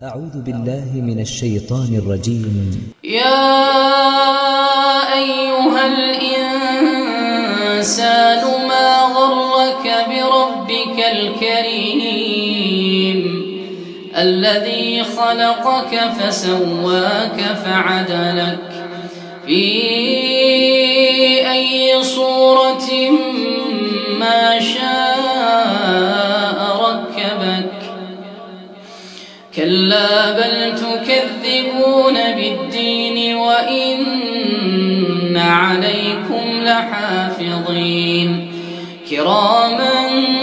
أعوذ بالله من الشيطان الرجيم. يا أيها الإنسان ما غرك بربك الكريم الذي خلقك فسواك فعدلك في أي صورة ما شاء ركبك كلا بل تكذبون بالدين وإن عليكم لحافظين كراما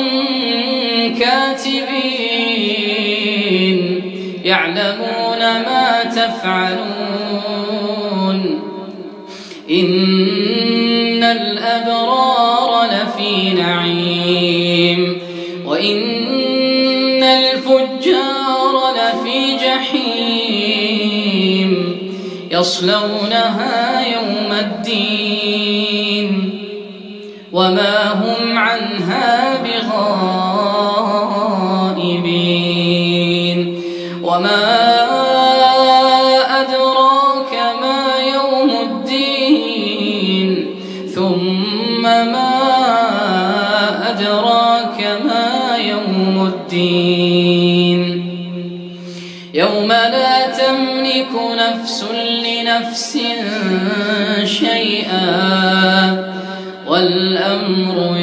كاتبين يعلمون ما تفعلون إن الأبرار لفي نعيم وإن الفجار لفي جحيم يصلونها يوم الدين وما هم عنها بغائبين وما أدراك ما يوم الدين ثم ما أدراك ما يوم الدين يوم لا تملك نفس لنفس شيئا والأمر